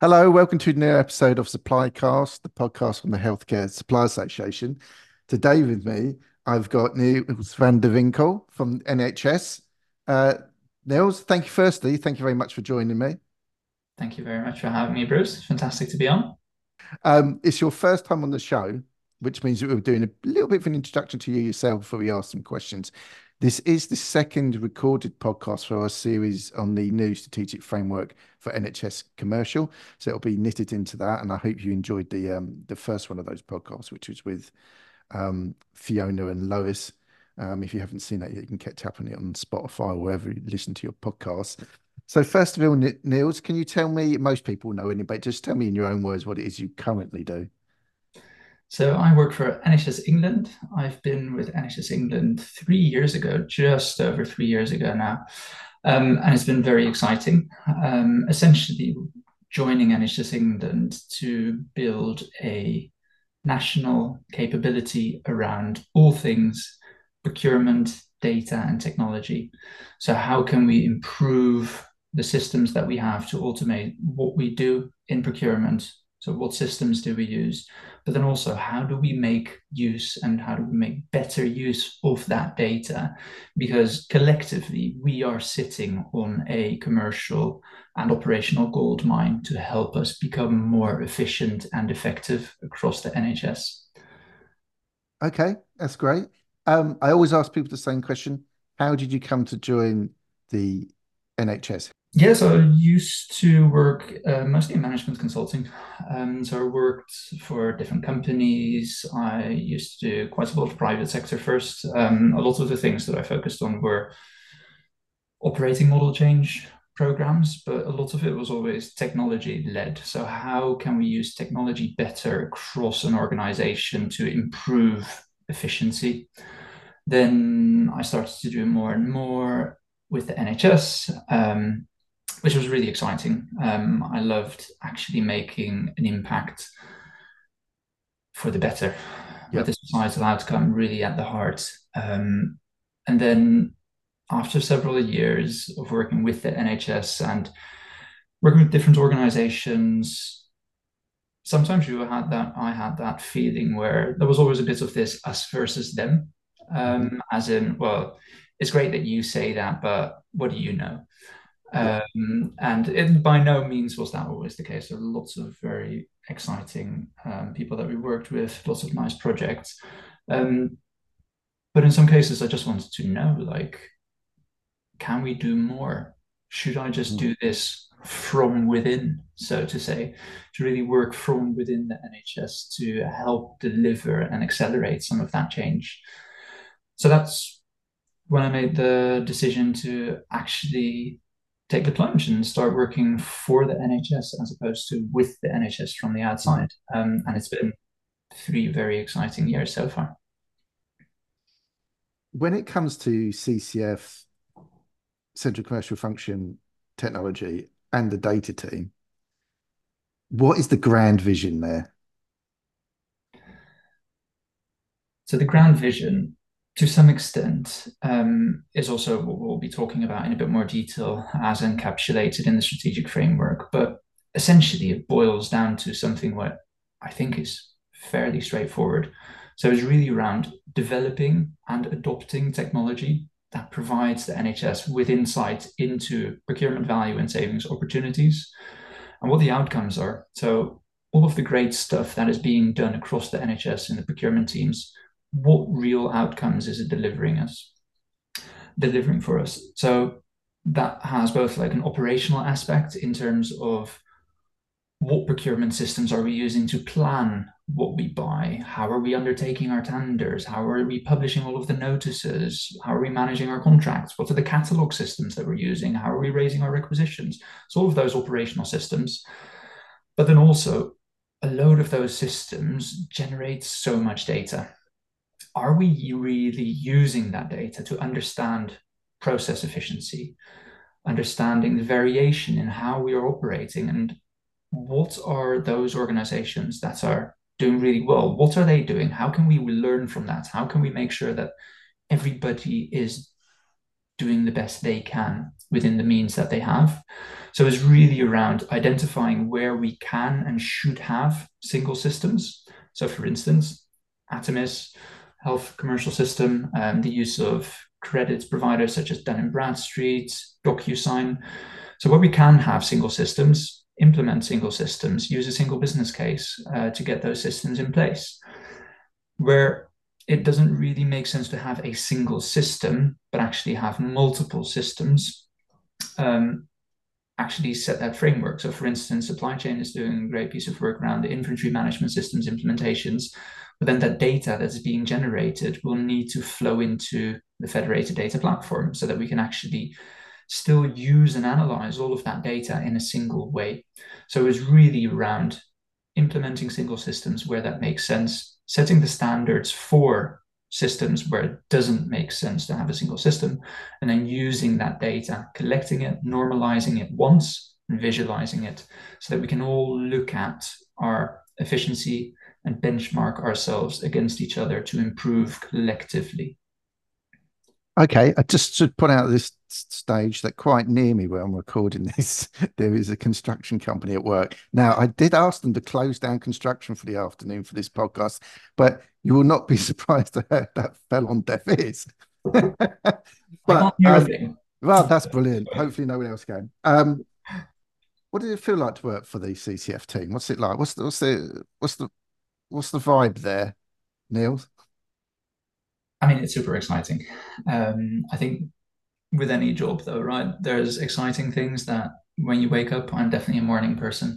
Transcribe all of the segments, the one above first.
Hello, welcome to a new episode of Supplycast, the podcast from the Healthcare Supply Association. Today with me, I've got Niels van der Winkel from NHS. Uh, Niels, thank you very much for joining me. Thank you very much for having me, Bruce. Fantastic to be on. It's your first time on the show, which means that we're doing a little bit of an introduction to you yourself before we ask some questions. This is the second recorded podcast for our series on the new strategic framework for NHS commercial. So it'll be knitted into that. And I hope you enjoyed the first one of those podcasts, which was with Fiona and Lois. If you haven't seen that yet, you can catch up on it on Spotify or wherever you listen to your podcasts. So first of all, Niels, can you tell me, most people know anyway, but just tell me in your own words what it is you currently do. So I work for NHS England. I've been with NHS England 3 years ago, just over 3 years ago now. And it's been very exciting. Essentially, joining NHS England to build a national capability around all things procurement, data, and technology. So, how can we improve the systems that we have to automate what we do in procurement? So, what systems do we use? But then also, how do we make use and how do we make better use of that data? Because collectively, we are sitting on a commercial and operational gold mine to help us become more efficient and effective across the NHS. Okay, that's great. I always ask people the same question. How did you come to join the NHS? Yes, I used to work mostly in management consulting. So I worked for different companies. I used to do quite a lot of private sector first. A lot of the things that I focused on were operating model change programs, but a lot of it was always technology led. So, how can we use technology better across an organization to improve efficiency? Then I started to do more and more with the NHS, which was really exciting. I loved actually making an impact for the better, with Yep. the societal outcome really at the heart. And then after several years of working with the NHS and working with different organizations, sometimes I had that feeling where there was always a bit of this us versus them. Mhm. As in, well, it's great that you say that, but what do you know? Yeah. And it by no means was that always the case. There were lots of very exciting people that we worked with, lots of nice projects. Um, but in some cases, I just wanted to know, like, can we do more? Should I just Mhm. do this from within, so to say, to really work from within the NHS to help deliver and accelerate some of that change? So that's when I made the decision to actually take the plunge and start working for the NHS as opposed to with the NHS from the Mhm. outside. And it's been 3 very exciting years so far. When it comes to CCF, Central Commercial Function Technology, and the data team, what is the grand vision there? So the grand vision, to some extent, is also what we'll be talking about in a bit more detail as encapsulated in the strategic framework. But essentially, it boils down to something what I think is fairly straightforward. So it's really around developing and adopting technology that provides the NHS with insight into procurement value and savings opportunities and what the outcomes are. So all of the great stuff that is being done across the NHS in the procurement teams, what real outcomes is it delivering for us? So that has both like an operational aspect in terms of what procurement systems are we using to plan what we buy? How are we undertaking our tenders? How are we publishing all of the notices? How are we managing our contracts? What are the catalog systems that we're using? How are we raising our requisitions? So all of those operational systems. But then also, a load of those systems generate so much data. Are we really using that data to understand process efficiency, understanding the variation in how we are operating, and what are those organizations that are doing really well? What are they doing? How can we learn from that? How can we make sure that everybody is doing the best they can within the means that they have? So it's really around identifying where we can and should have single systems. So for instance, Atomis, health commercial system, the use of credit providers such as Dun& Bradstreet, DocuSign. So where we can have single systems, implement single systems, use a single business case to get those systems in place. Where it doesn't really make sense to have a single system, but actually have multiple systems, actually set that framework. So for instance, supply chain is doing a great piece of work around the inventory management systems implementations, but then that data that's being generated will need to flow into the federated data platform so that we can actually still use and analyze all of that data in a single way. So it's really around implementing single systems where that makes sense, setting the standards for systems where it doesn't make sense to have a single system, and then using that data, collecting it, normalizing it once, and visualizing it so that we can all look at our efficiency and benchmark ourselves against each other to improve collectively. Okay, I just should point out at this stage that quite near me where I'm recording this, there is a construction company at work. Now, I did ask them to close down construction for the afternoon for this podcast, but you will not be surprised to hear that fell on deaf ears. I can't But hear a thing. well, that's brilliant. Hopefully, no one else can. What did it feel like to work for the CCF team? What's it like? What's the vibe there, Neil? I mean, it's super exciting. I think with any job, though, right, there's exciting things that when you wake up, I'm definitely a morning person.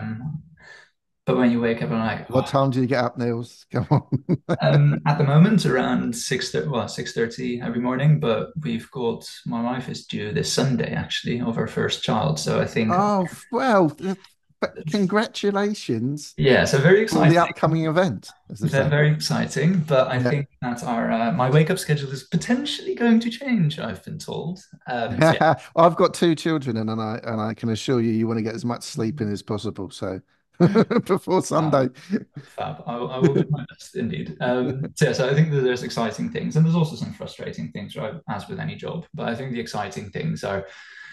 But when you wake up, I'm like, What time do you get up, Niels? Come on. at the moment around 6:30, well, 6:30 every morning. But we've got my wife is due this Sunday actually of her first child, so I think Oh, well, but congratulations yeah, so very for the exciting. upcoming event, as they They're say. very exciting, but I Yeah. think that our my wake up schedule is potentially going to change. I've been told. So I've got two children, and I can assure you, you want to get as much sleep in as possible. So before yeah, Sunday. fab. I will do my best, indeed. So, yeah, so I think that there's exciting things, and there's also some frustrating things, right? As with any job. But I think the exciting things are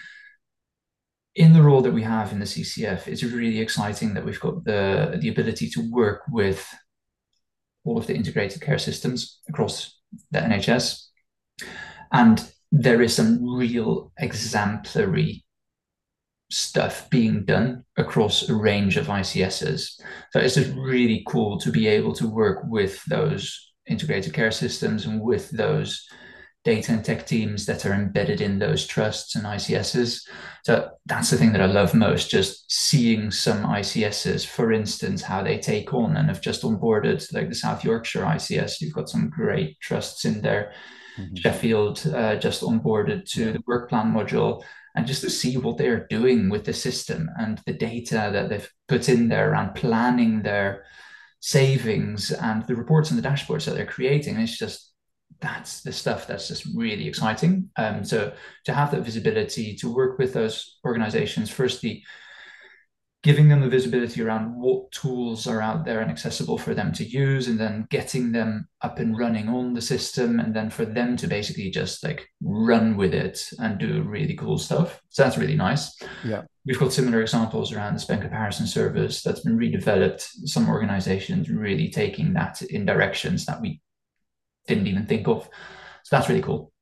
in the role that we have in the CCF. It's really exciting that we've got the ability to work with all of the integrated care systems across the NHS, and there is some real exemplary stuff being done across a range of ICSs. So it's just really cool to be able to work with those integrated care systems and with those data and tech teams that are embedded in those trusts and ICSs. So that's the thing that I love most, just seeing some ICSs, for instance, how they take on and have just onboarded, like the South Yorkshire ICS. You've got some great trusts in there. Mhm. Sheffield just onboarded to Yeah. the work plan module, and just to see what they're doing with the system and the data that they've put in there and planning their savings and the reports and the dashboards that they're creating. It's just that's the stuff that's just really exciting. So to have that visibility, to work with those organizations, firstly, giving them the visibility around what tools are out there and accessible for them to use, and then getting them up and running on the system, and then for them to basically just like run with it and do really cool stuff. So that's really nice. Yeah. We've got similar examples around the spend comparison service that's been redeveloped. Some organizations really taking that in directions that we didn't even think of. So that's really cool.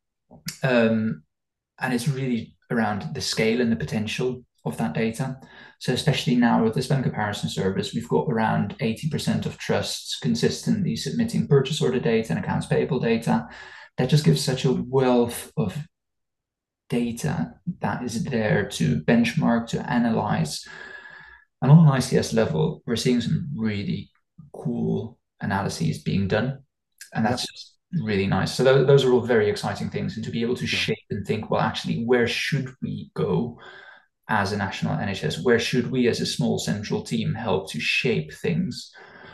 And it's really around the scale and the potential of that data. So especially now with the spend comparison service, we've got around 80% of trusts consistently submitting purchase order data and accounts payable data. That just gives such a wealth of data that is there to benchmark, to analyze. And on an ICS level, we're seeing some really cool analyses being done. And Yeah. that's just really nice. So those are all very exciting things. And to be able to Sure. shape and think, well, actually, where should we go as a national NHS? Where should we as a small central team help to shape things?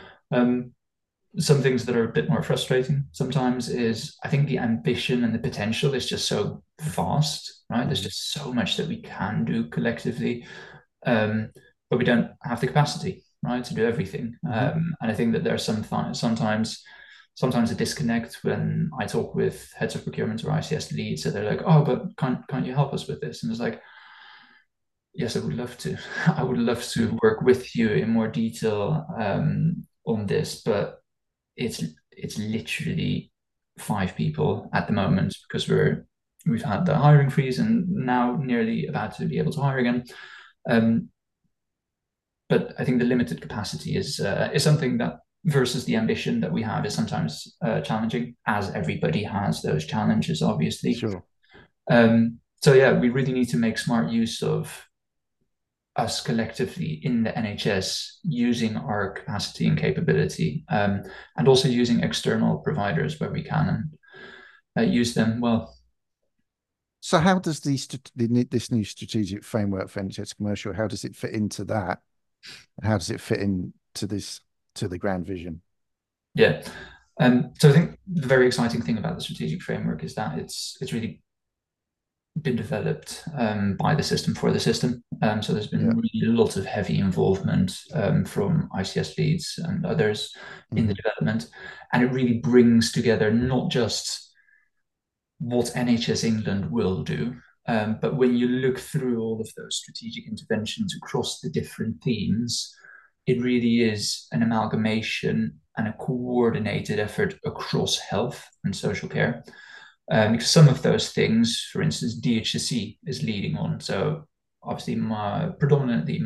Some things that are a bit more frustrating sometimes is I think the ambition and the potential is just so vast, right? There's Mhm. just so much that we can do collectively, but we don't have the capacity, right, to do everything. Mhm. And I think that there's sometimes a disconnect when I talk with heads of procurement or ICS leads, that they're like, "Oh, but can't you help us with this?" And it's like, Yes, I would love to. I would love to work with you in more detail on this, but it's literally 5 people at the moment because we've had the hiring freeze and now nearly about to be able to hire again. Um, but I think the limited capacity is something that versus the ambition that we have is sometimes challenging, as everybody has those challenges, obviously. Sure. So yeah, we really need to make smart use of us collectively in the NHS using our capacity and capability, and also using external providers where we can and use them well. So how does this new strategic framework for NHS commercial, how does it fit into that? And how does it fit into this to the grand vision? Yeah. So I think the very exciting thing about the strategic framework is that it's really been developed by the system for the system. So there's Yeah. been really a lot of heavy involvement from ICS leads and others in the Hmm. development, and it really brings together not just what NHS England will do, but when you look through all of those strategic interventions across the different themes, it really is an amalgamation and a coordinated effort across health and social care. Because some of those things, for instance, DHSC is leading on. So obviously, predominantly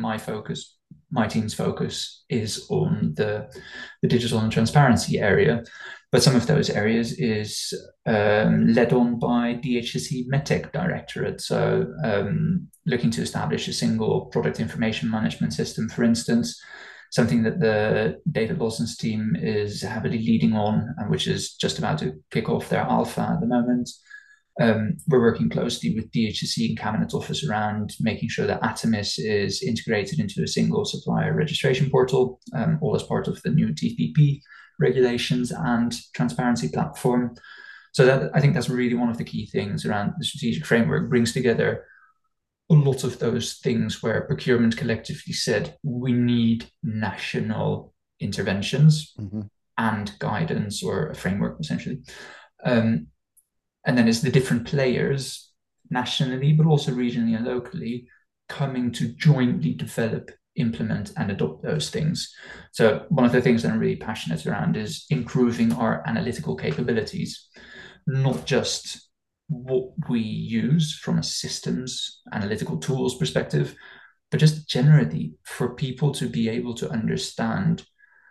my team's focus is on the digital and transparency area, but some of those areas is led on by DHSC MedTech Directorate. So looking to establish a single product information management system, for instance, something that the David Lawson's team is heavily leading on, and which is just about to kick off their alpha at the moment. We're working closely with DHSC and Cabinet Office around making sure that Atomis is integrated into a single supplier registration portal, all as part of the new TPP regulations and transparency platform. So that I think that's really one of the key things around the strategic framework, brings together a lot of those things where procurement collectively said we need national interventions Hmm. and guidance or a framework essentially. Um, and then it's the different players nationally, but also regionally and locally coming to jointly develop, implement, and adopt those things. So, one of the things that I'm really passionate around is improving our analytical capabilities, not just what we use from a systems analytical tools perspective, but just generally for people to be able to understand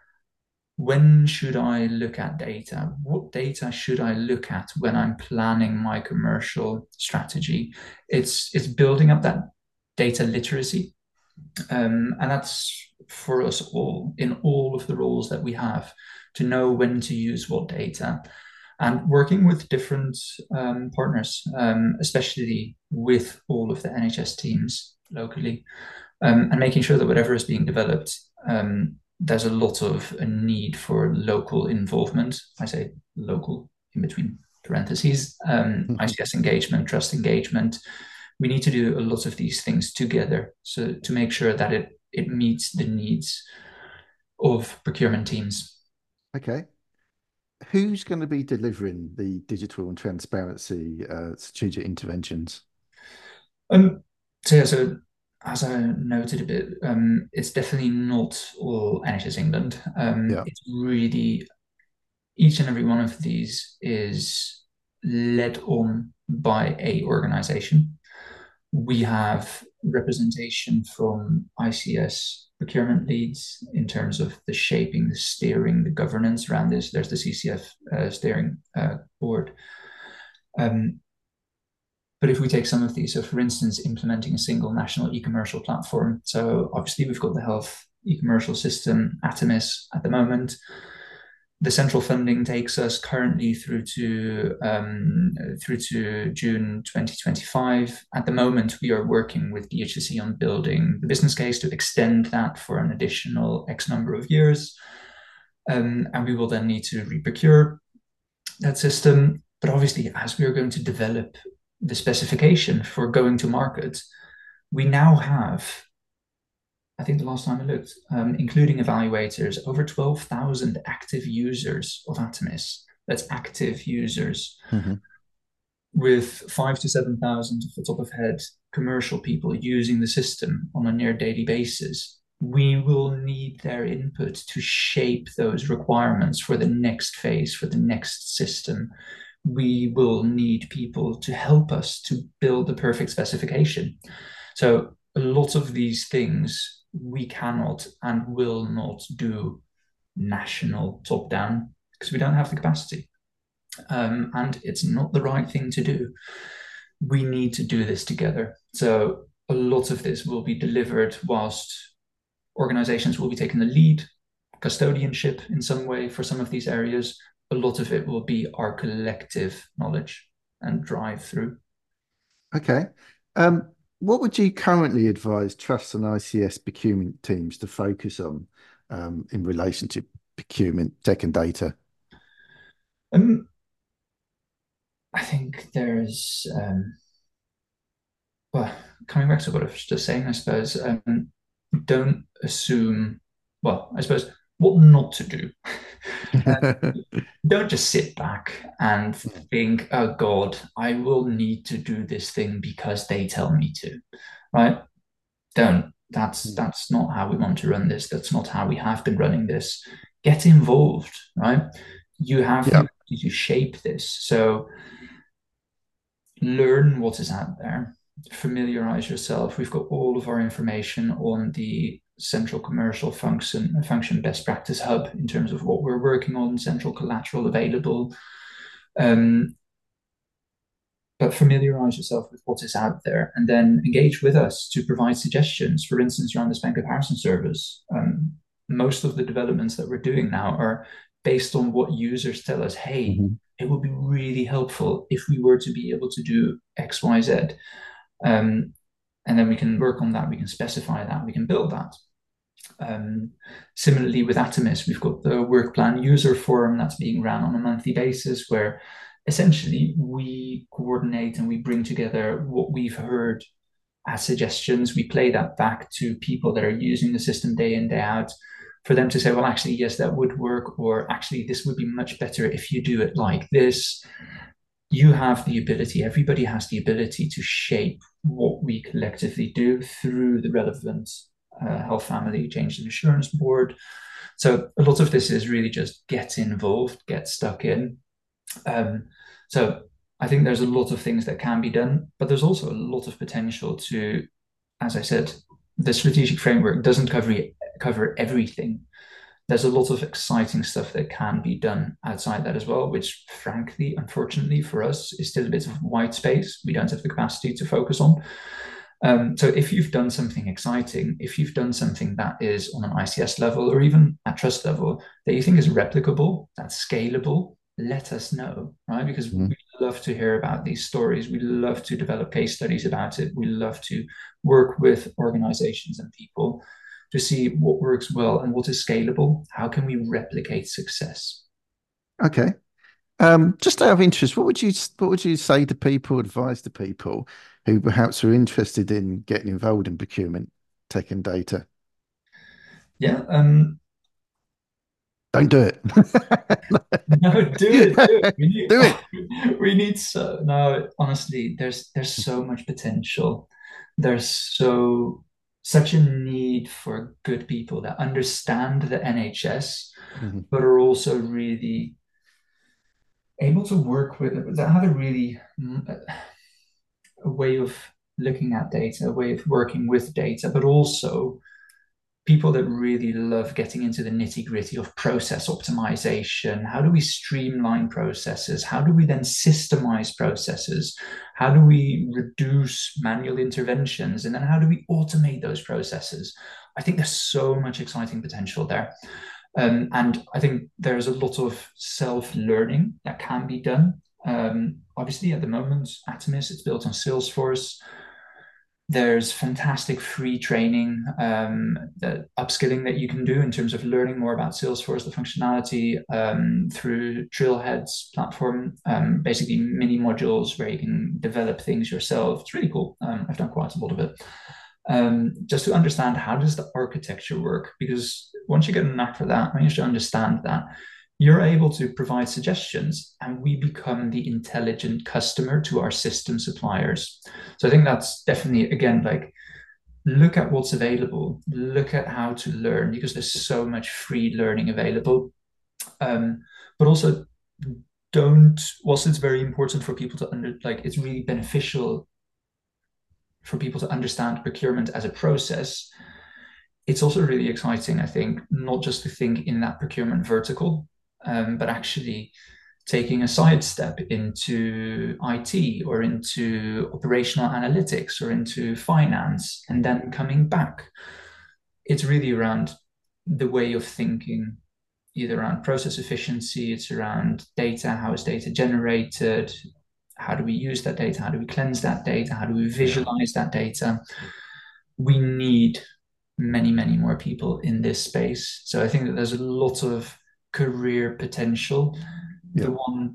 when should I look at data? What data should I look at when I'm planning my commercial strategy? It's building up that data literacy, and that's for us all in all of the roles that we have to know when to use what data, and working with different partners, especially with all of the NHS teams locally, and making sure that whatever is being developed, there's a lot of a need for local involvement. I say local in between parentheses, ICS engagement, trust engagement. We need to do a lot of these things together, so to make sure that it meets the needs of procurement teams. Okay. Who's going to be delivering the digital and transparency strategic interventions? Um, so yeah, so as I noted a bit, it's definitely not all NHS England. Yeah. It's really each and every one of these is led on by a organization. We have representation from ICS procurement leads in terms of the shaping, the steering, the governance around this. There's the CCF steering board. Um, but if we take some of these, so for instance, implementing a single national e-commercial platform. So obviously we've got the health e-commercial system, Atomis, at the moment. The central funding takes us currently through to June 2025. At the moment, we are working with DHSC on building the business case to extend that for an additional X number of years. And we will then need to reprocure that system. But obviously, as we are going to develop the specification for going to market, we now have, I think the last time I looked, including evaluators, over 12,000 active users of Atomis. That's active users, Hmm. with 5 to 7,000 off the top of head commercial people using the system on a near daily basis, we will need their input to shape those requirements for the next phase, for the next system. We will need people to help us to build the perfect specification. So a lot of these things we cannot and will not do national top down because we don't have the capacity. And it's not the right thing to do. We need to do this together. So a lot of this will be delivered whilst organizations will be taking the lead, custodianship in some way for some of these areas. A lot of it will be our collective knowledge and drive through. Okay. What would you currently advise trust and ICS procurement teams to focus on in relation to procurement, tech and data? I think there's, well, coming back to what I was just saying, I suppose, don't assume, well, I suppose what not to do. Don't just sit back and think, oh God, I will need to do this thing because they tell me to, right? Don't. That's not how we want to run this. That's not how we have been running this. Get involved, right? You have Yeah. the ability to shape this. So learn what is out there, familiarize yourself. We've got all of our information on the central commercial function best practice hub in terms of what we're working on, central collateral available. But familiarize yourself with what is out there and then engage with us to provide suggestions. For instance, around the spend comparison service, most of the developments that we're doing now are based on what users tell us. Hey, it would be really helpful if we were to be able to do X, Y, Z. And then we can work on that, we can specify that, we can build that. Similarly, with Atomis, we've got the work plan user forum that's being ran on a monthly basis where essentially we coordinate and we bring together what we've heard as suggestions. We play that back to people that are using the system day in, day out for them to say, well, actually, yes, that would work, or actually, this would be much better if you do it like this. You have the ability, everybody has the ability to shape what we collectively do through the relevant health family change and assurance board. So a lot of this is really just get involved, get stuck in. So I think there's a lot of things that can be done, but there's also a lot of potential to, as I said, the strategic framework doesn't cover everything. There's a lot of exciting stuff that can be done outside that as well, which frankly, unfortunately for us, is still a bit of white space. We don't have the capacity to focus on. So if you've done something exciting, if you've done something that is on an ICS level or even at trust level that you think is replicable, that's scalable, let us know, right? Because we love to hear about these stories. We love to develop case studies about it. We love to work with organizations and people to see what works well and what is scalable. How can we replicate success? Okay. Just out of interest, what would you say to people, advise to people who perhaps are interested in getting involved in procurement, tech and data? Yeah. Don't do it. No, do it. Do it. We need so no, honestly, there's so much potential. There's such a need for good people that understand the NHS, but are also really able to work with it, that have a really a way of looking at data, a way of working with data, but also people that really love getting into the nitty gritty of process optimization. How do we streamline processes? How do we then systemize processes? How do we reduce manual interventions? And then how do we automate those processes? I think there's so much exciting potential there. And I think there's a lot of self-learning that can be done. Obviously, at the moment, Atomis, it's built on Salesforce. There's fantastic free training, the upskilling that you can do in terms of learning more about Salesforce, the functionality through Trailhead's platform, basically mini modules where you can develop things yourself. It's really cool. I've done quite a lot of it. Just to understand how does the architecture work, because once you get a knack for that, when you should understand that, you're able to provide suggestions and we become the intelligent customer to our system suppliers. So I think that's definitely, again, like, look at what's available, look at how to learn, because there's so much free learning available. But also, don't, whilst it's very important for people to it's really beneficial for people to understand procurement as a process, it's also really exciting, I think, not just to think in that procurement vertical, but actually taking a sidestep into IT or into operational analytics or into finance and then coming back. It's really around the way of thinking, either around process efficiency, it's around data, how is data generated, how do we use that data, how do we cleanse that data, how do we visualize that data. We need many, many more people in this space. So I think that there's a lot of career potential. Yeah. The one,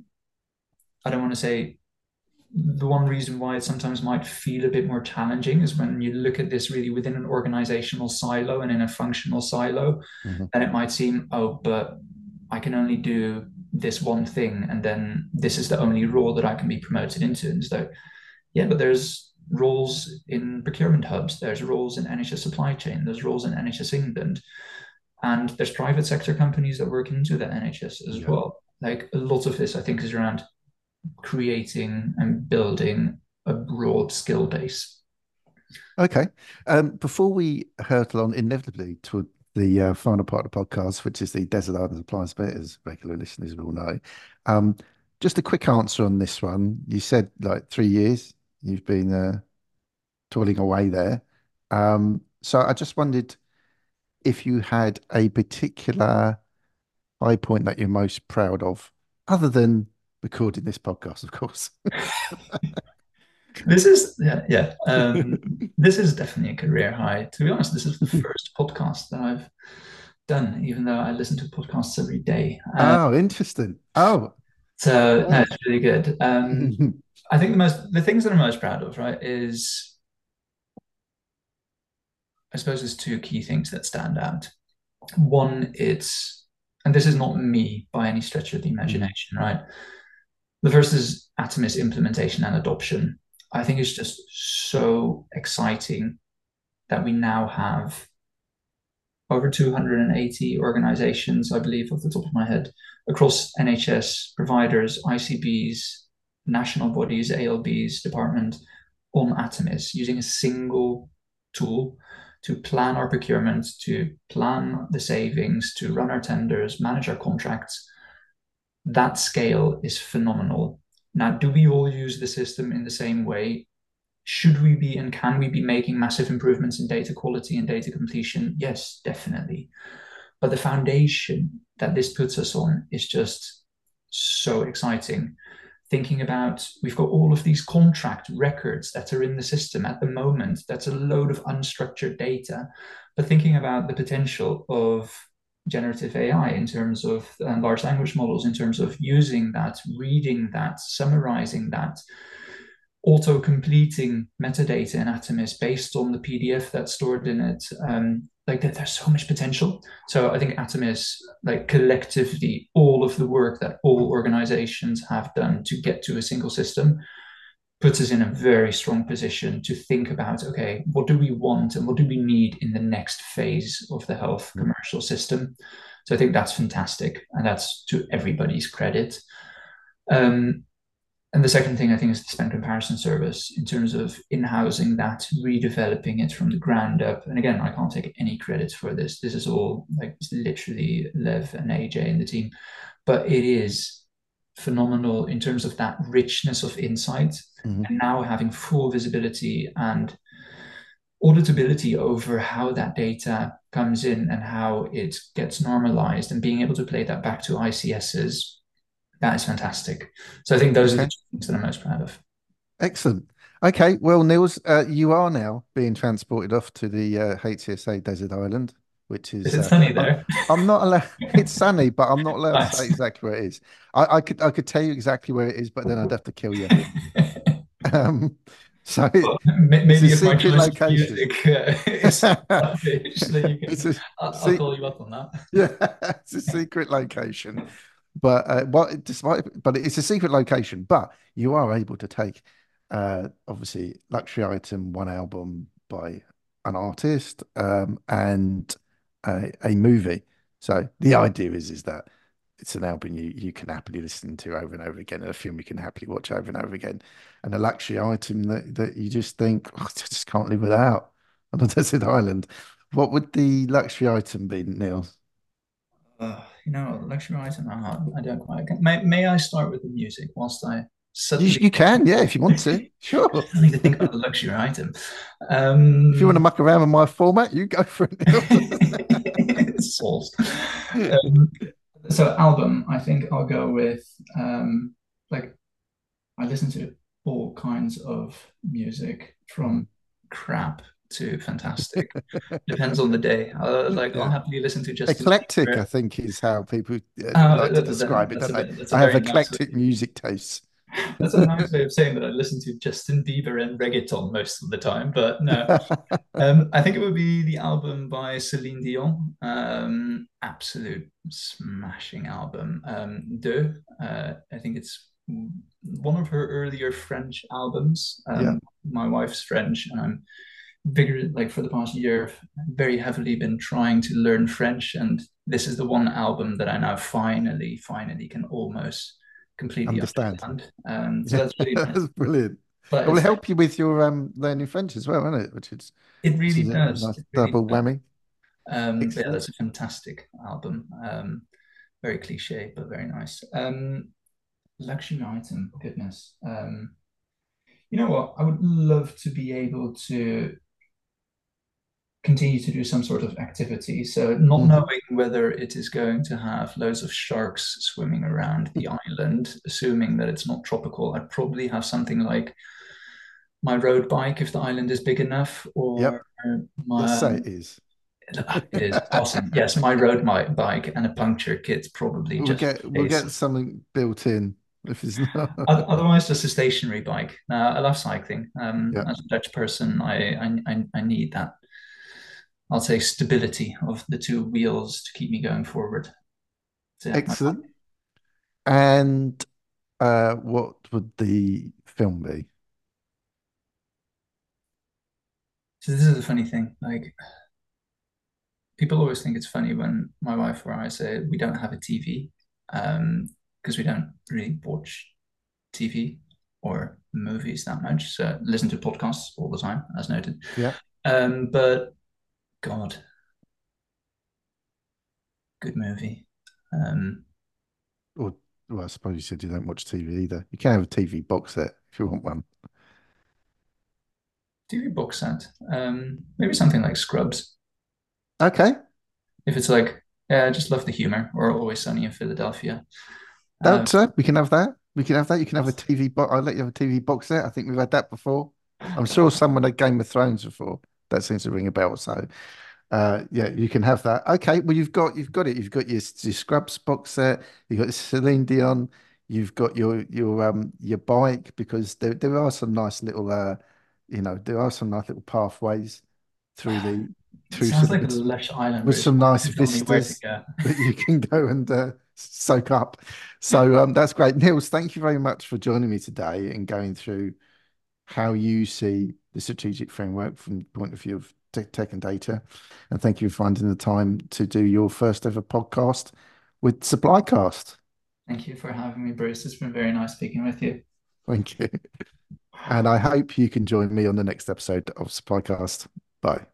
I don't want to say, the one reason why it sometimes might feel a bit more challenging is when you look at this really within an organizational silo and in a functional silo, then it might seem, oh, but I can only do this one thing, and then this is the only role that I can be promoted into. And so, yeah, but there's roles in procurement hubs, there's roles in NHS supply chain, there's roles in NHS England, and there's private sector companies that work into the NHS as well. Like, a lot of this, I think, is around creating and building a broad skill base. Okay. Before we hurtle on inevitably to the final part of the podcast, which is the Desert Island Appliance bit, as regular listeners will know, just a quick answer on this one. You said like 3 years you've been toiling away there. So I just wondered if you had a particular high point that you're most proud of, other than recording this podcast, of course. This is this is definitely a career high. To be honest, this is the first podcast that I've done, even though I listen to podcasts every day. Oh, interesting. Oh, So no, it's really good. I think the things that I'm most proud of, right, is, I suppose there's two key things that stand out. One, and this is not me by any stretch of the imagination, right? The first is Atomis implementation and adoption. I think it's just so exciting that we now have over 280 organizations, I believe, off the top of my head, across NHS providers, ICBs, national bodies, ALBs, department, on Atomis, using a single tool to plan our procurement, to plan the savings, to run our tenders, manage our contracts. That scale is phenomenal. Now, do we all use the system in the same way? Should we be and can we be making massive improvements in data quality and data completion? Yes, definitely. But the foundation that this puts us on is just so exciting. Thinking about, we've got all of these contract records that are in the system at the moment. That's a load of unstructured data. But thinking about the potential of generative AI in terms of large language models, in terms of using that, reading that, summarizing that, auto-completing metadata in Atomis based on the PDF that's stored in it. There's so much potential. So I think Atomis, like, collectively, all of the work that all organizations have done to get to a single system puts us in a very strong position to think about, okay, what do we want and what do we need in the next phase of the health commercial system? So I think that's fantastic, and that's to everybody's credit. And the second thing, I think, is the spend comparison service, in terms of in-housing that, redeveloping it from the ground up. And again, I can't take any credit for this. This is all, like, it's literally Lev and AJ and the team. But it is phenomenal in terms of that richness of insight, and now having full visibility and auditability over how that data comes in and how it gets normalized, and being able to play that back to ICSs. That is fantastic. So I think those are the two things that I'm most proud of. Excellent. Okay, well, Niels, you are now being transported off to the HCSA Desert Island, which is it sunny there? I'm not allowed. It's sunny, but I'm not allowed Nice. to say exactly where it is. I could tell you exactly where it is, but then I'd have to kill you. So Maybe it's a if my secret choice of location. music is rubbish, then It's I'll call you up on that. yeah, it's a secret location. But but it's a secret location. But you are able to take, obviously, luxury item, one album by an artist, and a movie. So the idea is that it's an album you can happily listen to over and over again, and a film you can happily watch over and over again, and a luxury item that you just think, oh, I just can't live without on a desert island. What would the luxury item be, Neil? Luxury item. I don't quite. May I start with the music whilst I You, suddenly you can, yeah, if you want to. Sure. I need to think about the luxury item. If you want to Um, muck around with my format, you go for it, Souls. Neil. Um, so album, I think I'll go with like I listen to all kinds of music from crap to fantastic. Depends on the day. I'll Yeah. happily listen to Justin Eclectic, I Bieber. think, is how people like to describe it, That's don't a they? that's a I have very nice eclectic music tastes. that's a nice way of saying that I listen to Justin Bieber and reggaeton most of the time. But no, I think it would be the album by Celine Dion. Absolute smashing album. Deux. I think it's one of her earlier French albums. Yeah, My wife's French, and I'm vigorous like for the past year, I've very heavily been trying to learn French, and this is the one album that I now finally can almost completely understand. understand. So Yeah, that's really nice. that's brilliant. But It will it's like help you with your learning French as well, won't it? it Which really is a does. nice It really double does. whammy. But yeah, Excellent. that's a fantastic album. Very cliche, but very nice. Luxury item, goodness. You know what? I would love to be able to continue to do some sort of activity. So, not Hmm. knowing whether it is going to have loads of sharks swimming around the island, assuming that it's not tropical, I'd probably have something like my road bike if the island is big enough, or Yep, let's my say it is. it is awesome. Yes, my road bike and a puncture kit's probably just We'll in get case. something built in if it's not. Otherwise, just a stationary bike. I love cycling. Yeah, As a Dutch person, I need that. I'll say stability of the two wheels to keep me going forward. So yeah, my excellent. And what would the film be? So this is a funny thing. Like people always think it's funny when my wife or I say we don't have a TV, because we don't really watch TV or movies that much. So listen to podcasts all the time, as noted. Yeah. But God, good movie. Um, Or, well, I suppose you said you don't watch TV either. You can have a TV box set if you want one. TV box set. Maybe something like Scrubs. Okay. If it's like, yeah, I just love the humor, or Always Sunny in Philadelphia. Um, That's we can have that. We can have that. You can have a TV box. I'll let you have a TV box set. I think we've had that before. I'm sure someone had Game of Thrones before. That seems to ring a bell. So yeah, you can have that. Okay, well you've got it. You've got your Scrubs box set. You've got Celine Dion. You've got your bike because there are some nice little there are some nice little pathways through the it through sounds some like a lush island with where some someone nice can tell me where to vistas go. that you can go and soak up. So that's great. Niels, thank you very much for joining me today and going through how you see the strategic framework from the point of view of tech and data. And thank you for finding the time to do your first ever podcast with SupplyCast. Thank you for having me, Bruce. It's been very nice speaking with you. Thank you. And I hope you can join me on the next episode of SupplyCast. Bye.